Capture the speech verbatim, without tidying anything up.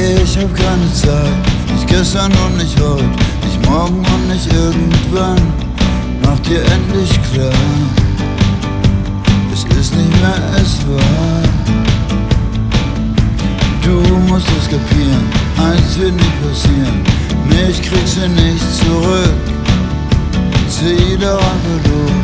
Ich hab keine Zeit, nicht gestern und nicht heute, nicht morgen und nicht irgendwann. Mach dir endlich klar, es ist nicht mehr es war. Du musst es kapieren, eins wird nicht passieren, mich kriegst du nicht zurück. Zieh doch einfach los.